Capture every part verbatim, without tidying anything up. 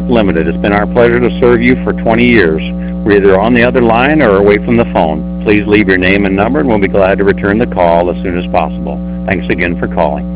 Limited. It's been our pleasure to serve you for twenty years. We're either on the other line or away from the phone. Please leave your name and number, and we'll be glad to return the call as soon as possible. Thanks again for calling.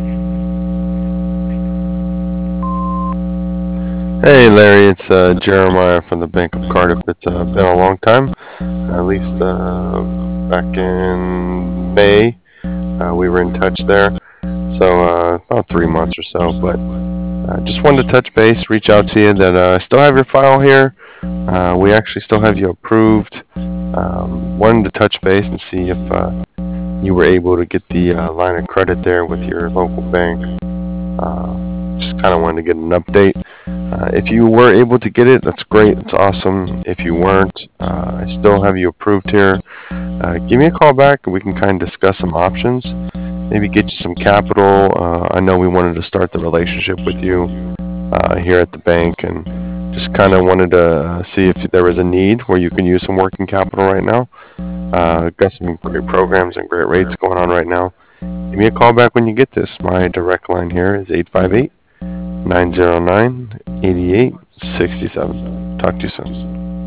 Hey Larry, it's uh, Jeremiah from the Bank of Cardiff. It's uh, been a long time, at least uh, back in May uh, we were in touch there, so uh, about three months or so. But uh, just wanted to touch base, reach out to you that uh, I still have your file here. Uh, we actually still have you approved. Um, wanted to touch base and see if uh, you were able to get the uh, line of credit there with your local bank. Uh, just kind of wanted to get an update. Uh, if you were able to get it, that's great. It's awesome. If you weren't, uh, I still have you approved here. Uh, give me a call back and we can kind of discuss some options. Maybe get you some capital. Uh, I know we wanted to start the relationship with you uh, here at the bank, and just kind of wanted to uh, see if there was a need where you can use some working capital right now. Uh, got some great programs and great rates going on right now. Give me a call back when you get this. My direct line here is eight five eight, nine zero nine, eight eight six seven. Talk to you soon.